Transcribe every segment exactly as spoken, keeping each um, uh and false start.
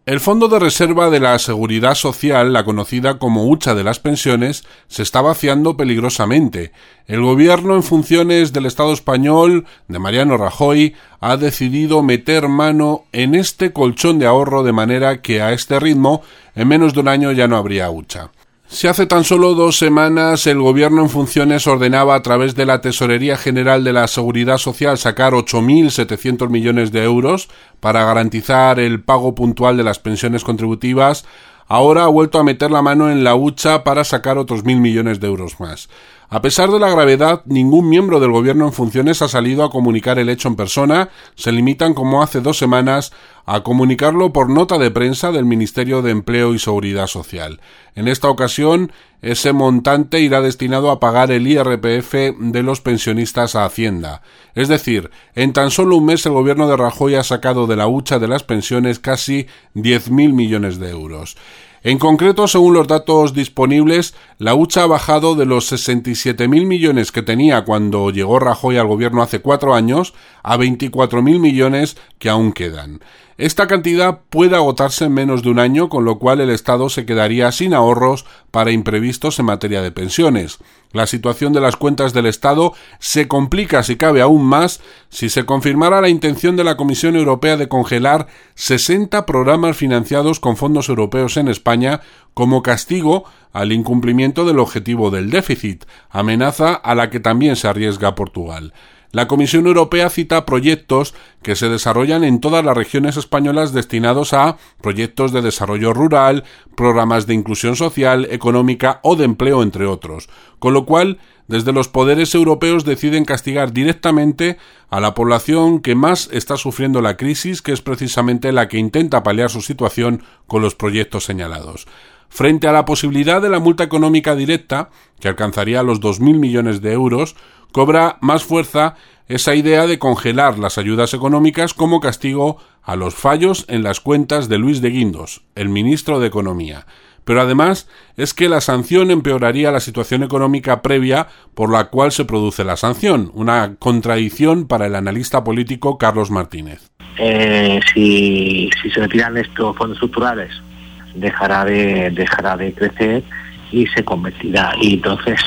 El Fondo de Reserva de la Seguridad Social, la conocida como hucha de las pensiones, se está vaciando peligrosamente. El gobierno en funciones del Estado español, de Mariano Rajoy, ha decidido meter mano en este colchón de ahorro de manera que a este ritmo, en menos de un año ya no habría hucha. Si hace tan solo dos semanas el gobierno en funciones ordenaba a través de la Tesorería General de la Seguridad Social sacar ocho mil setecientos millones de euros para garantizar el pago puntual de las pensiones contributivas, ahora ha vuelto a meter la mano en la hucha para sacar otros mil millones de euros más. A pesar de la gravedad, ningún miembro del gobierno en funciones ha salido a comunicar el hecho en persona, se limitan, como hace dos semanas, a comunicarlo por nota de prensa del Ministerio de Empleo y Seguridad Social. En esta ocasión, ese montante irá destinado a pagar el I R P F de los pensionistas a Hacienda. Es decir, en tan solo un mes el gobierno de Rajoy ha sacado de la hucha de las pensiones casi diez mil millones de euros. En concreto, según los datos disponibles, la hucha ha bajado de los sesenta y siete mil millones que tenía cuando llegó Rajoy al gobierno hace cuatro años a veinticuatro mil millones que aún quedan. Esta cantidad puede agotarse en menos de un año, con lo cual el Estado se quedaría sin ahorros para imprevistos en materia de pensiones. La situación de las cuentas del Estado se complica, si cabe, aún más si se confirmara la intención de la Comisión Europea de congelar sesenta programas financiados con fondos europeos en España como castigo al incumplimiento del objetivo del déficit, amenaza a la que también se arriesga Portugal. La Comisión Europea cita proyectos que se desarrollan en todas las regiones españolas destinados a proyectos de desarrollo rural, programas de inclusión social, económica o de empleo, entre otros, con lo cual, desde los poderes europeos deciden castigar directamente a la población que más está sufriendo la crisis, que es precisamente la que intenta paliar su situación con los proyectos señalados. Frente a la posibilidad de la multa económica directa, que alcanzaría los dos mil millones de euros, cobra más fuerza esa idea de congelar las ayudas económicas como castigo a los fallos en las cuentas de Luis de Guindos, el ministro de Economía. Pero además es que la sanción empeoraría la situación económica previa por la cual se produce la sanción, una contradicción para el analista político Carlos Martínez. Eh, si, si se retiran estos fondos estructurales, dejará de, dejará de crecer y se convertirá. Y entonces,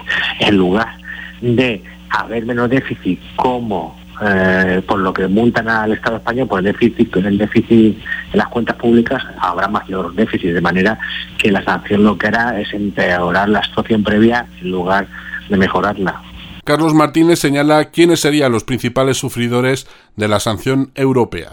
en lugar de haber menos déficit, como eh, por lo que multan al Estado español por el déficit, en el déficit en las cuentas públicas, habrá mayor déficit, de manera que la sanción lo que hará es empeorar la situación previa en lugar de mejorarla. Carlos Martínez señala quiénes serían los principales sufridores de la sanción europea.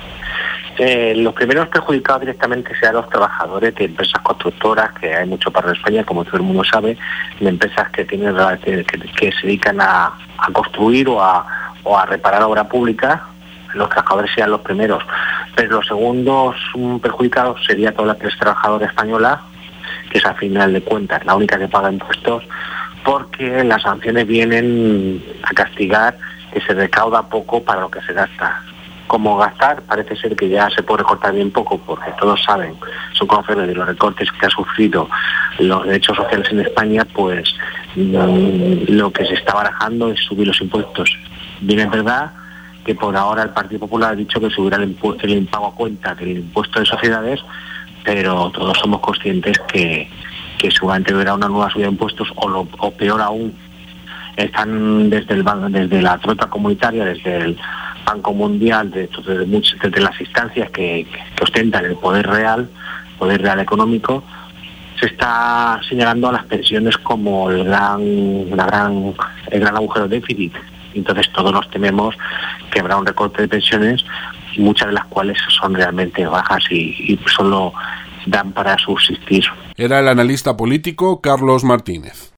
Eh, los primeros perjudicados directamente serán los trabajadores de empresas constructoras, que hay mucho para España, como todo el mundo sabe, de empresas que tienen que, que se dedican a, a construir o a, o a reparar obra pública. Los trabajadores serían los primeros, pero los segundos perjudicados sería toda la clase trabajadora española, que es, a final de cuentas, la única que paga impuestos, porque las sanciones vienen a castigar que se recauda poco para lo que se gasta. Como gastar, parece ser que ya se puede recortar bien poco, porque todos saben, son conocedores de los recortes que ha sufrido los derechos sociales en España, pues mmm, lo que se está barajando es subir los impuestos. Bien, es verdad que por ahora el Partido Popular ha dicho que subirá el, impu- el impago a cuenta del impuesto de sociedades, pero todos somos conscientes que, que seguramente habrá una nueva subida de impuestos, o, lo, o peor aún, están desde, el, desde la trota comunitaria, desde el Banco Mundial, desde, desde, muchas, desde las instancias que, que ostentan el poder real, poder real económico, se está señalando a las pensiones como el gran, la gran, el gran agujero de déficit. Entonces todos nos tememos que habrá un recorte de pensiones, muchas de las cuales son realmente bajas y, y solo dan para subsistir. Era el analista político Carlos Martínez.